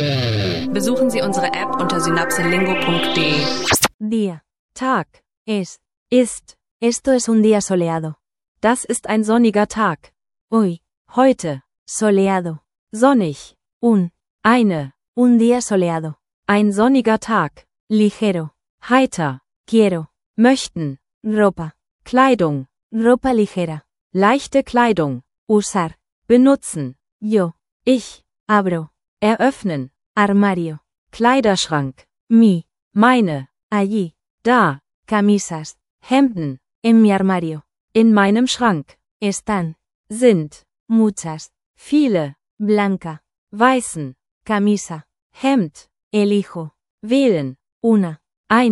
Besuchen Sie unsere App unter synapselingo.de. Día. Tag. Ist. Esto es un día soleado. Das ist ein sonniger Tag. Hoy. Heute. Soleado. Sonnig. Un día soleado. Ein sonniger Tag. Ligero. Heiter. Quiero. Möchten. Ropa. Kleidung. Ropa ligera. Leichte Kleidung. Usar. Benutzen. Yo. Ich. Abro. Eröffnen. Armario. Kleiderschrank. Mi. Meine. Allí. Da. Camisas. Hemden. En mi armario. In meinem Schrank. Están. Sind. Muchas. Viele. Blanca. Weißen. Camisa. Hemd. Elijo. Wählen. Una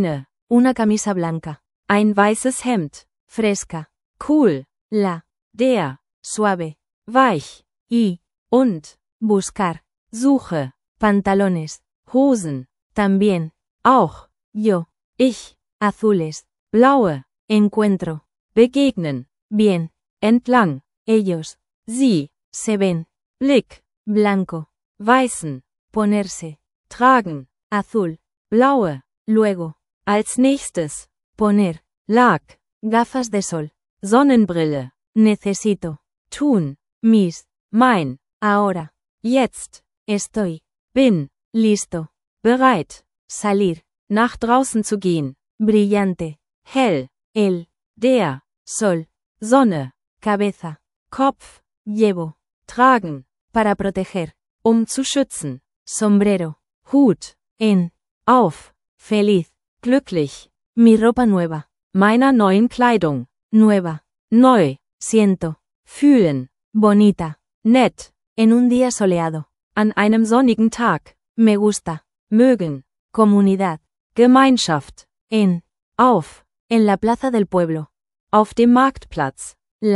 camisa blanca. Ein weißes Hemd. Fresca. Cool. Der. Suave. Weich. Und. Buscar. Suche. Pantalones. Hosen. También. Auch. Yo. Ich. Azules. Blaue. Encuentro. Begegnen. Bien. Entlang. Ellos. Sie. Se ven. Blick. Blanco. Weißen. Ponerse. Tragen. Azul. Blaue. Luego. Als nächstes. Poner. Lag. Gafas de sol. Sonnenbrille. Necesito. Tun. Mis. Mein. Ahora. Jetzt. Estoy. Bin. Listo. Bereit. Salir. Nach draußen zu gehen. Brillante. Hell. El. Der. Sol. Sonne. Cabeza. Kopf. Llevo. Tragen. Para proteger. Zu schützen. Sombrero. Hut. En. Auf. Feliz. Glücklich. Mi ropa nueva. Meiner neuen Kleidung. Nueva. Neu. Siento. Fühlen. Bonita. Nett. En un día soleado. An einem sonnigen Tag. Me gusta. Mögen. Comunidad. Gemeinschaft. En. Auf. En la plaza del pueblo. Auf dem Marktplatz.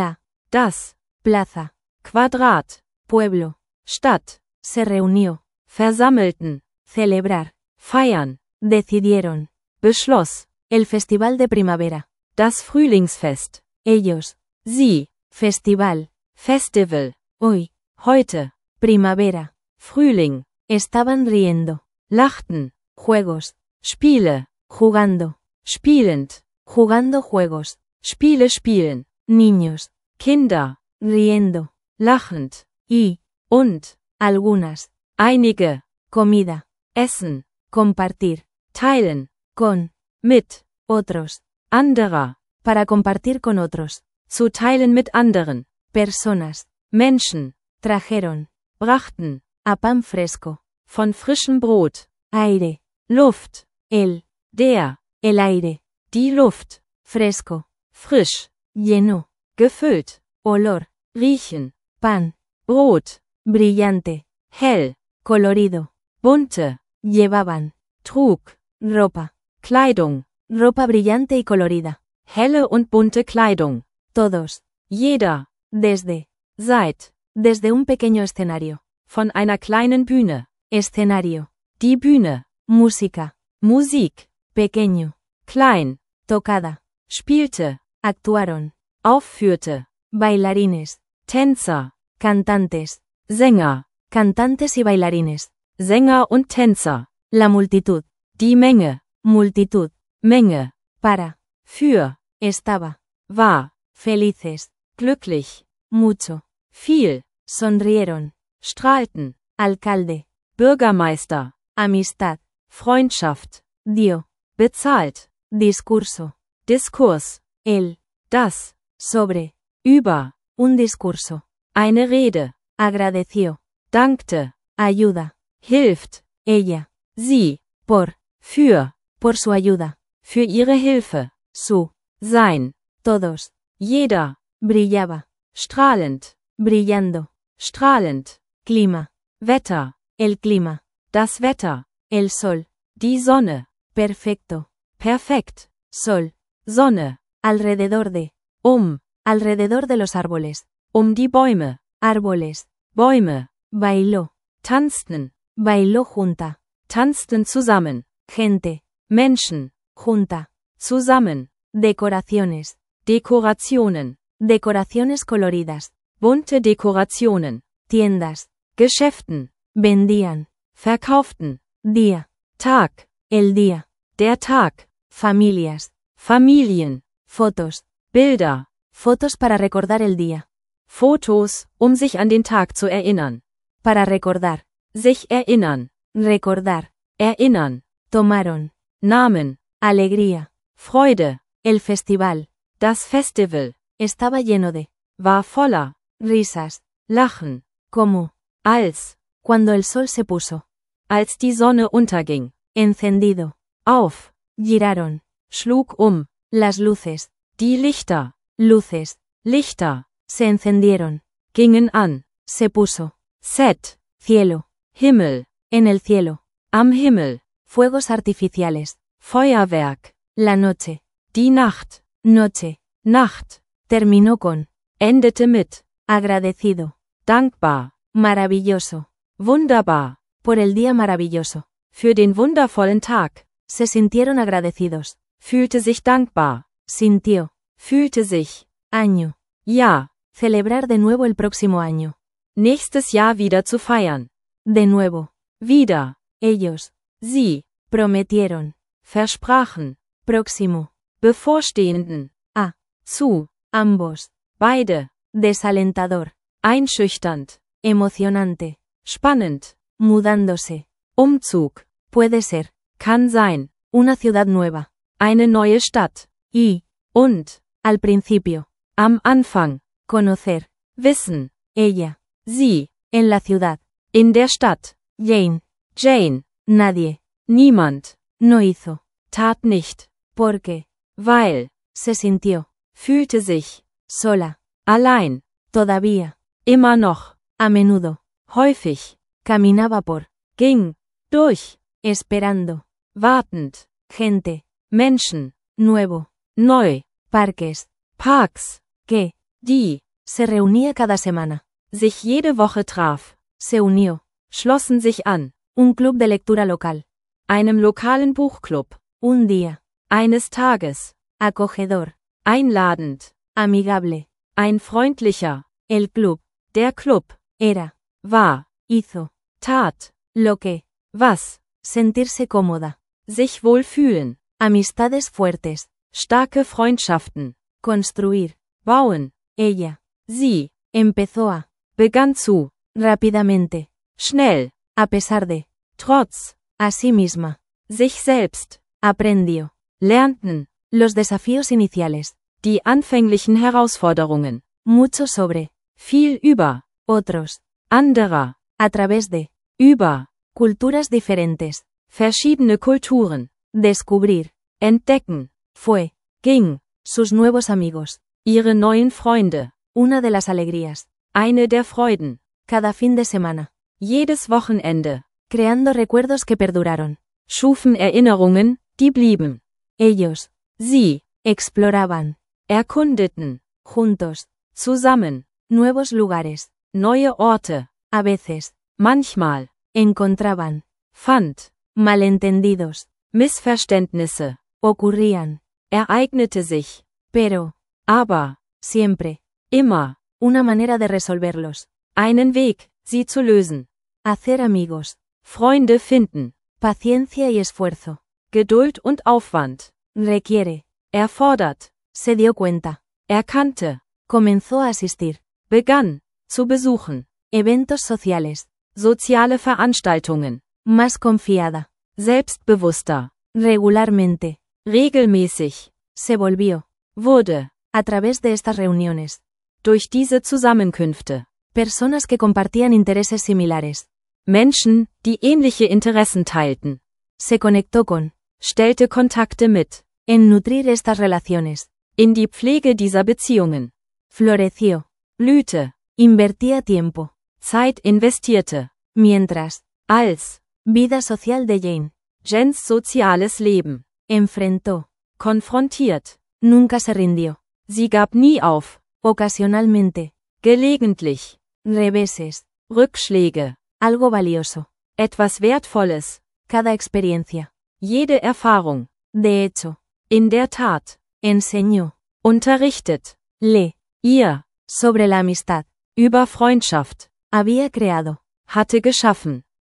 Das. Plaza. Quadrat. Pueblo. Stadt. Se reunió. Versammelten. Celebrar. Feiern. Decidieron. Beschloss. El festival de primavera. Das Frühlingsfest. Ellos. Sie. Festival. Festival. Hoy. Heute. Primavera. Frühling. Estaban riendo. Lachten. Juegos. Spiele. Jugando. Spielend. Jugando juegos. Spiele spielen. Niños. Kinder. Riendo. Lachend. Und. Algunas. Einige. Comida. Essen. Compartir. Teilen. Con. Mit. Otros. Anderer. Para compartir con otros. Zu teilen mit anderen. Personas. Menschen. Trajeron. Brachten. A pan fresco. Von frischem Brot. Aire. Luft. Der. El aire. Die Luft. Fresco. Frisch. Lleno. Gefüllt. Olor. Riechen. Pan. Brot. Brillante. Hell. Colorido. Bunte. Llevaban. Trug. Ropa. Kleidung. Ropa brillante y colorida. Helle und bunte Kleidung. Todos. Jeder. Desde. Seit. Desde un pequeño escenario. Von einer kleinen Bühne. Escenario. Die Bühne. Música. Musik. Pequeño. Klein. Tocada. Spielte. Actuaron. Aufführte. Bailarines. Tänzer. Cantantes. Sänger. Cantantes y bailarines. Sänger und Tänzer. La multitud. Die Menge. Multitud. Menge. Para. Für. Estaba. War. Felices. Glücklich. Mucho. Viel. Sonrieron. Strahlten. Alcalde. Bürgermeister. Amistad. Freundschaft. Dio. Bezahlt. Discurso. Diskurs. Das. Sobre. Über. Un discurso. Eine Rede. Agradeció. Dankte. Ayuda. Hilft. Ella. Sie. Por. Für. Por su ayuda. Für ihre Hilfe. Su. Sein. Todos. Jeder. Brillaba. Strahlend. Brillando. Strahlend. Clima. Wetter. El clima. Das Wetter. El sol. Die Sonne. Perfecto. Perfekt. Sol. Sonne. Alrededor de. Alrededor de los árboles. Die Bäume. Árboles. Bäume. Bailó. Tanzten. Bailó junta. Tanzten zusammen. Gente. Menschen. Junta. Zusammen. Decoraciones. Dekorationen. Decoraciones coloridas. Bunte Dekorationen. Tiendas. Geschäften. Vendían. verkauften, día, Tag, el día, der Tag, familias, Familien, fotos, Bilder, fotos para recordar el día, Fotos, sich an den Tag zu erinnern, para recordar, sich erinnern, recordar, erinnern, tomaron, Namen, alegría, Freude, el festival, das Festival, estaba lleno de war voller, risas, Lachen, como, als cuando el sol se puso, die Sonne unterging, encendido, auf, giraron, schlug las luces, die Lichter, luces, Lichter, se encendieron, gingen an, se puso, Set, cielo, Himmel, en el cielo, am Himmel, fuegos artificiales, Feuerwerk, la noche, die Nacht, noche, Nacht, terminó con, endete mit, agradecido, dankbar, maravilloso, wunderbar, por el día maravilloso, für den wundervollen Tag, se sintieron agradecidos, fühlte sich dankbar, sintió, fühlte sich, año, ja, celebrar de nuevo el próximo año, nächstes Jahr wieder zu feiern, de nuevo, wieder, ellos, sie, prometieron, versprachen, próximo, bevorstehenden, a, zu, ambos, beide, desalentador, einschüchternd, emocionante, spannend, mudándose, Umzug, puede ser, kann sein, una ciudad nueva, eine neue Stadt, y, und, al principio, am Anfang, conocer, wissen, ella, sie, en la ciudad, in der Stadt, Jane, Jane, nadie, niemand, no hizo, tat nicht, porque, weil, se sintió, fühlte sich, sola, allein, todavía, immer noch, a menudo, häufig, caminaba por, ging, durch, esperando, wartend, gente, Menschen, nuevo, neu, parques, Parks, que, die, se reunía cada semana, sich jede Woche traf, se unió, schlossen sich an, un club de lectura local, einem lokalen Buchclub, un día, eines Tages, acogedor, einladend, amigable, ein freundlicher, el club, der Club, era, war, hizo, tat, lo que, was, sentirse cómoda, sich wohlfühlen, amistades fuertes, starke Freundschaften, construir, bauen, ella, sie, empezó a, begann zu, rápidamente, schnell, a pesar de, trotz, a sí misma, sich selbst, aprendió, lernten, los desafíos iniciales, die anfänglichen Herausforderungen, mucho sobre, viel über, otros, anderer, a través de, über, culturas diferentes, verschiedene Kulturen, descubrir, entdecken, fue, ging, sus nuevos amigos, ihre neuen Freunde, una de las alegrías, eine der Freuden, cada fin de semana, jedes Wochenende, creando recuerdos que perduraron, schufen Erinnerungen, die blieben, ellos, sie, exploraban, erkundeten, juntos, zusammen, nuevos lugares, neue Orte, a veces, manchmal, encontraban, fand, malentendidos, Missverständnisse, ocurrían, ereignete sich, pero, aber, siempre, immer, una manera de resolverlos, einen Weg, sie zu lösen, hacer amigos, Freunde finden, paciencia y esfuerzo, Geduld und Aufwand, requiere, erfordert, se dio cuenta, erkannte, comenzó a asistir, begann, zu besuchen, eventos sociales, soziale Veranstaltungen, más confiada, selbstbewusster, regularmente, regelmäßig, se volvió, wurde, a través de estas reuniones, durch diese Zusammenkünfte, personas que compartían intereses similares, Menschen, die ähnliche Interessen teilten, se conectó con, stellte Kontakte mit, en nutrir estas relaciones, in die Pflege dieser Beziehungen, floreció, blühte, invertía tiempo, Zeit investierte, mientras, als, vida social de Jane, Jens soziales Leben, enfrentó, konfrontiert, nunca se rindió, sie gab nie auf, ocasionalmente, gelegentlich, reveses, Rückschläge, algo valioso, etwas Wertvolles, cada experiencia, jede Erfahrung, de hecho, in der Tat, enseñó, unterrichtet, le, ihr, sobre la amistad, über Freundschaft, había creado, hatte geschaffen,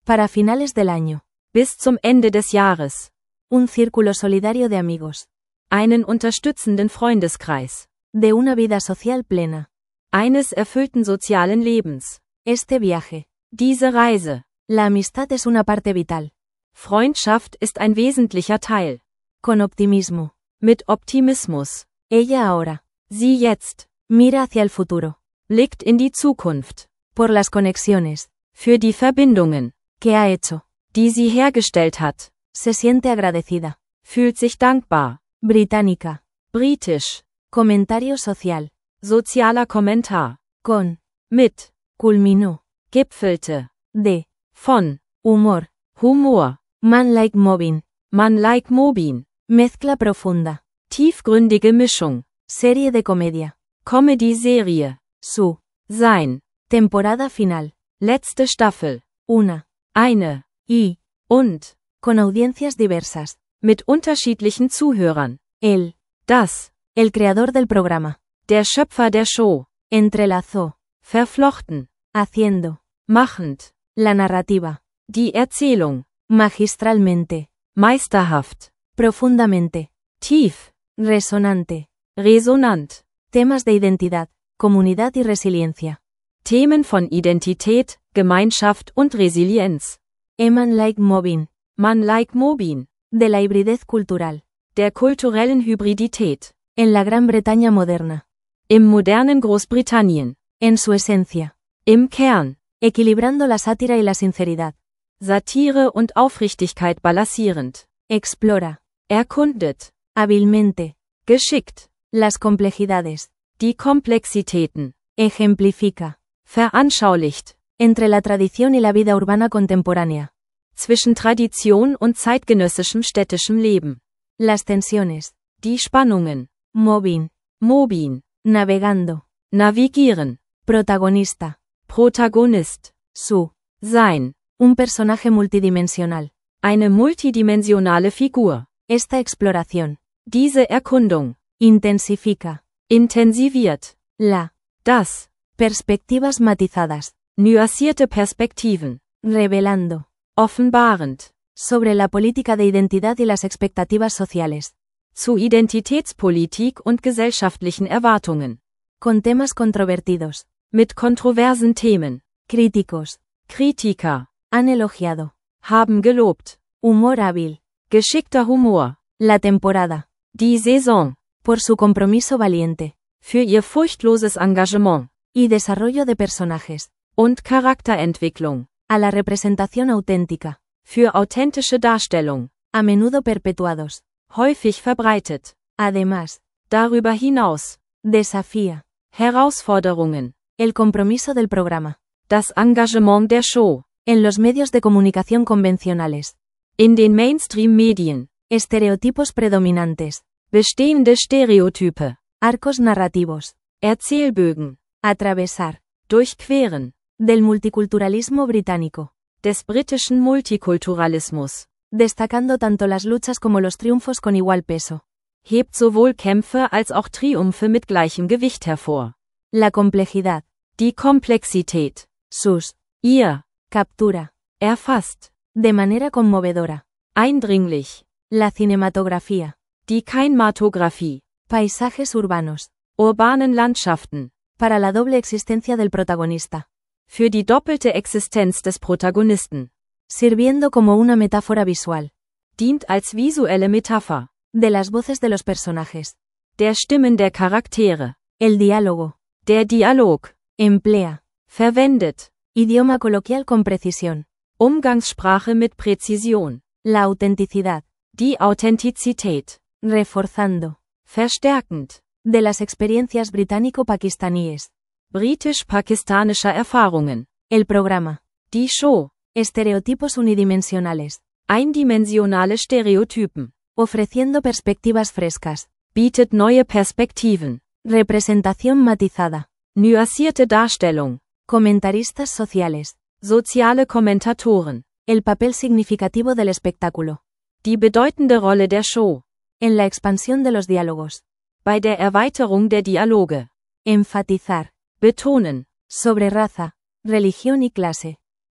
Para finales del año. Bis zum Ende des Jahres. Un círculo solidario de amigos. Einen unterstützenden Freundeskreis. De una vida social plena. Eines erfüllten sozialen Lebens. Este viaje. Diese Reise. La amistad es una parte vital. Freundschaft ist ein wesentlicher Teil. Con optimismo. Mit Optimismus. Ella ahora. Sie jetzt. Mira hacia el futuro. Blickt in die Zukunft. Por las conexiones. Für die Verbindungen. Que ha hecho. Die sie hergestellt hat. Se siente agradecida. Fühlt sich dankbar. Británica. Britisch. Comentario social. Sozialer Kommentar. Con. Mit. Culminó. Gipfelte. De. Von. Humor. Humor. Man like Mobin. Man like Mobin. Mezcla profunda. Tiefgründige Mischung. Serie de comedia. Comedy-Serie. Su. Sein. Temporada final. Letzte Staffel. Una. Eine. Y. Und. Con audiencias diversas. Mit unterschiedlichen Zuhörern. Él. Das. El creador del programa. Der Schöpfer der Show. Entrelazó. Verflochten. Haciendo. Machend. La narrativa. Die Erzählung. Magistralmente. Meisterhaft. Profundamente. Tief. Resonante. Resonant. Temas de identidad, comunidad y resiliencia. Themen von Identität, Gemeinschaft und Resilienz. Man like Mobin. Man like Mobin. De la hibridez cultural. Der kulturellen Hybridität. En la Gran Bretaña moderna. Im modernen Großbritannien. En su esencia. Im Kern. Equilibrando la sátira y la sinceridad. Satire und Aufrichtigkeit balancierend. Explora. Erkundet. Hábilmente. Geschickt. Las complejidades. Die Komplexitäten. Ejemplifica. Veranschaulicht. Entre la tradición y la vida urbana contemporánea. Zwischen Tradition und zeitgenössischem städtischem Leben. Las tensiones. Die Spannungen. Mobin. Mobin. Navegando. Navigieren. Protagonista. Protagonist. Su. Sein. Un personaje multidimensional. Eine multidimensionale Figur. Esta exploración. Diese Erkundung. Intensifica. Intensiviert. La. Das. Perspectivas matizadas. Nuancierte Perspektiven. Revelando. Offenbarend. Sobre la política de identidad y las expectativas sociales. Zu Identitätspolitik und gesellschaftlichen Erwartungen. Con temas controvertidos. Mit kontroversen Themen. Críticos. Kritiker. Han elogiado. Haben gelobt. Humor hábil. Geschickter Humor. La temporada. Die Saison. Por su compromiso valiente. Für ihr furchtloses Engagement. Y desarrollo de personajes. Und Charakterentwicklung. A la representación auténtica. Für authentische Darstellung. A menudo perpetuados. Häufig verbreitet. Además. Darüber hinaus. Desafía. Herausforderungen. El compromiso del programa. Das Engagement der Show. En los medios de comunicación convencionales. In den Mainstream-Medien. Estereotipos predominantes. Bestehende Stereotype. Arcos narrativos. Erzählbögen. Atravesar. Durchqueren. Del multiculturalismo británico. Des britischen Multikulturalismus. Destacando tanto las luchas como los triunfos con igual peso. Hebt sowohl Kämpfe als auch Triumphe mit gleichem Gewicht hervor. La complejidad. Die Komplexität. Sus. Ihr. Captura. Erfasst. De manera conmovedora. Eindringlich. La cinematografía. Die Kinematographie. Paisajes urbanos. Urbanen Landschaften. Para la doble existencia del protagonista. Für die doppelte Existenz des Protagonisten. Sirviendo como una metáfora visual. Dient als visuelle Metapher. De las voces de los personajes. Der Stimmen der Charaktere. El diálogo. Der Dialog. Emplea. Verwendet. Idioma coloquial con precisión. Umgangssprache mit Präzision. La autenticidad. Die Authentizität. Reforzando. Verstärkend. De las experiencias británico-pakistaníes. Britisch-pakistanischer Erfahrungen. El programa. Die Show. Estereotipos unidimensionales. Eindimensionale Stereotypen. Ofreciendo perspectivas frescas. Bietet neue Perspektiven. Representación matizada. Nuancierte Darstellung. Comentaristas sociales. Soziale Kommentatoren. El papel significativo del espectáculo. Die bedeutende Rolle der Show. En la expansión de los diálogos. Bei der Erweiterung der Dialoge. Enfatizar. Betonen. Sobre raza, religión y clase.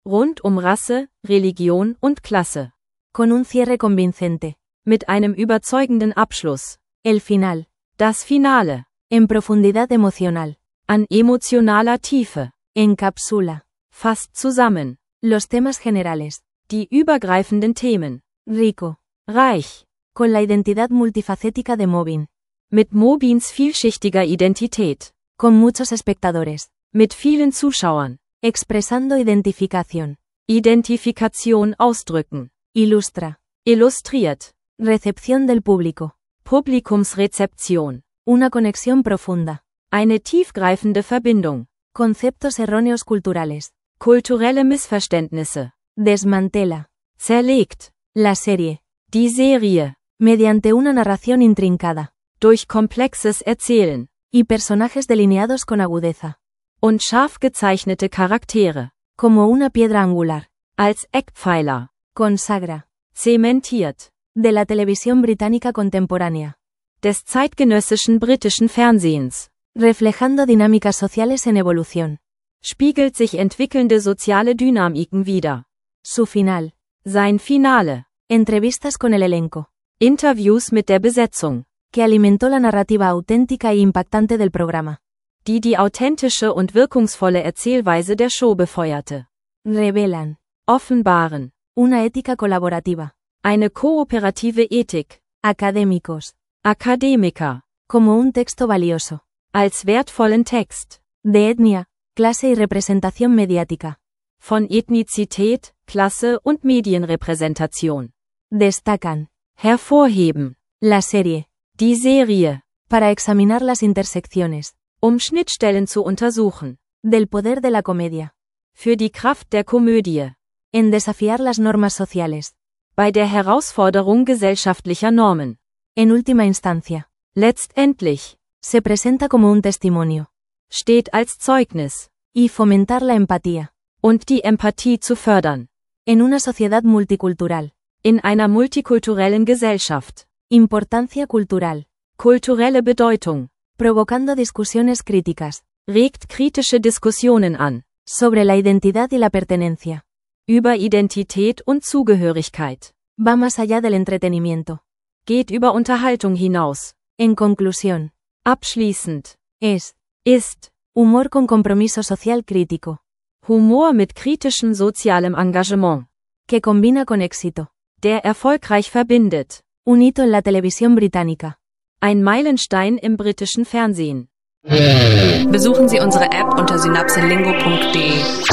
Rund Rasse, Religion und Klasse. Con un cierre convincente. Mit einem überzeugenden Abschluss. El final. Das Finale. En profundidad emocional. An emotionaler Tiefe. Encapsula. Fasst zusammen. Los temas generales. Die übergreifenden Themen. Rico. Reich. Con la identidad multifacética de Mobin. Mit Mobins vielschichtiger Identität. Con muchos espectadores. Mit vielen Zuschauern. Expresando identificación. Identifikation ausdrücken. Ilustra. Illustriert. Recepción del público. Publikumsrezeption. Una conexión profunda. Eine tiefgreifende Verbindung. Conceptos erróneos culturales. Kulturelle Missverständnisse. Desmantela. Zerlegt. La serie. Die Serie. Mediante una narración intrincada. Durch komplexes Erzählen. Y personajes delineados con agudeza. Und scharf gezeichnete Charaktere. Como una piedra angular. Als Eckpfeiler. Consagra. Zementiert. De la televisión británica contemporánea. Des zeitgenössischen britischen Fernsehens. Reflejando dinámicas sociales en evolución. Spiegelt sich entwickelnde soziale Dynamiken wider. Su final. Sein Finale. Entrevistas con el elenco. Interviews mit der Besetzung. Que alimentó la narrativa auténtica e impactante del programa. Die authentische und wirkungsvolle Erzählweise der Show befeuerte. Revelan. Offenbaren. Una ética colaborativa. Eine kooperative Ethik. Académicos. Akademiker. Como un texto valioso. Als wertvollen Text. De etnia, clase y representación mediática. Von Ethnizität, Klasse und Medienrepräsentation. Destacan. Hervorheben. La serie. Die Serie. Para examinar las intersecciones. Schnittstellen zu untersuchen. Del poder de la comedia. Für die Kraft der Komödie. En desafiar las normas sociales. Bei der Herausforderung gesellschaftlicher Normen. En última instancia. Letztendlich. Se presenta como un testimonio. Steht als Zeugnis. Y fomentar la empatía. Und die Empathie zu fördern. En una sociedad multicultural. In einer multikulturellen Gesellschaft. Importancia cultural. Kulturelle Bedeutung. Provocando discusiones críticas. Regt kritische Diskussionen an. Sobre la identidad y la pertenencia. Über Identität und Zugehörigkeit. Va más allá del entretenimiento. Geht über Unterhaltung hinaus. En conclusión. Abschließend. Ist. Humor con compromiso social crítico. Humor mit kritischem sozialem Engagement. Que combina con éxito. Der erfolgreich verbindet. Un hito en la televisión británica. Ein Meilenstein im britischen Fernsehen. Besuchen Sie unsere App unter synapselingo.de.